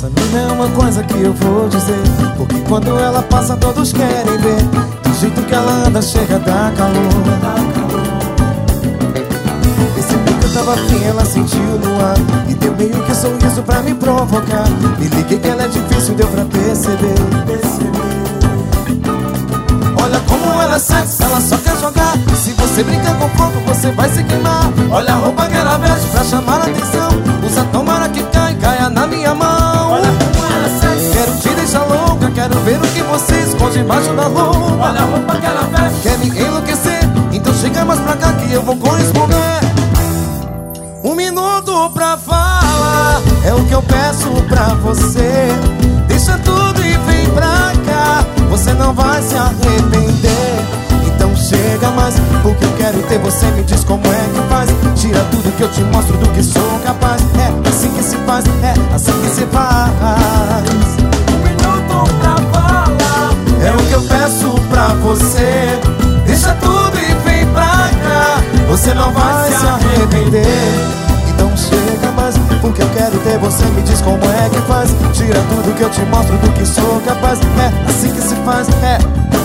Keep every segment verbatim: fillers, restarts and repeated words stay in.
Essa mina é uma coisa que eu vou dizer, porque quando ela passa todos querem ver. Do jeito que ela anda chega a dar calor. Percebi que eu tava afim, ela sentiu no ar e deu meio que sorriso pra me provocar. Me liguei que ela é difícil, deu pra perceber. Olha como ela é sexy, ela só quer jogar. Se você brincar com fogo, você vai se queimar. Olha a roupa que ela veste pra chamar a atenção. Usa tomara que cai, caia na minha mão. Olha como ela é sexy, quero te deixar louca. Quero ver o que você esconde embaixo da roupa. Olha a roupa que ela veste, quer me enlouquecer. Então chega mais pra cá que eu vou corresponder. Um minuto pra falar é o que eu peço pra você. Deixa tudo e vem pra cá, você não vai se arrepender. Então chega mais, porque eu quero ter você. Me diz como é que faz. Tira tudo que eu te mostro do que sou capaz. É assim que se faz, é assim que se faz. Um minuto pra falar é o que eu peço pra você. Deixa tudo e vem pra cá, você não vai se arrepender. Então chega mais, porque eu quero ter você. Me diz como é que faz. Tira tudo que eu te mostro do que sou capaz. É assim que se faz, é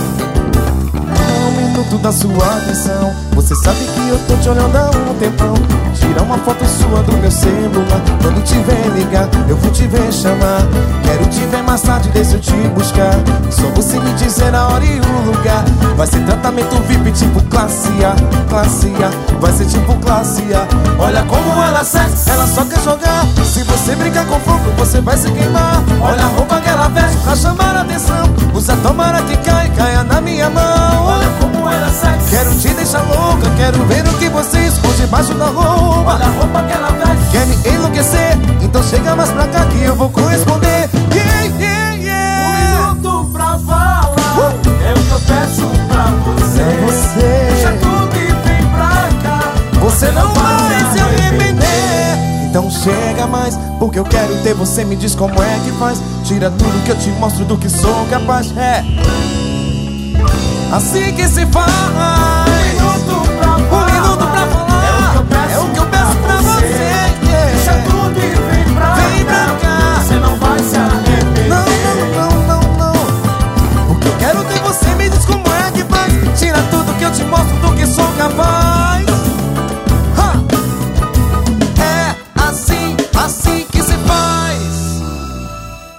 um minuto da sua atenção. Você sabe que eu tô te olhando há um tempão. Tira uma foto sua do meu celular. Quando te ver ligar, eu vou te ver chamar. Quero te ver mais tarde, deixa eu te buscar. Só você me dizer a hora e o lugar. Vai ser tratamento V I P tipo classe A, classe A. Vai ser tipo classe A. Olha como ela é sexy, ela só quer jogar. Se você brincar com fogo, você vai se queimar. Olha a roupa que ela veste pra chamar a atenção. Usa tomara que cai, caia na minha mão. Olha como ela é sexy, quero te deixar louca. Quero ver o que você esconde embaixo da roupa. Olha a roupa que ela veste, quer me enlouquecer. Então chega mais pra cá que eu vou corresponder. Yeah, yeah, yeah. Um minuto pra falar uh. é o que eu peço pra você. É você. Deixa tudo e vem pra cá, você não vai se arrepender. Então chega mais, porque eu quero ter você. Me diz como é que faz. Tira tudo que eu te mostro do que sou capaz. É assim que se faz. Um minuto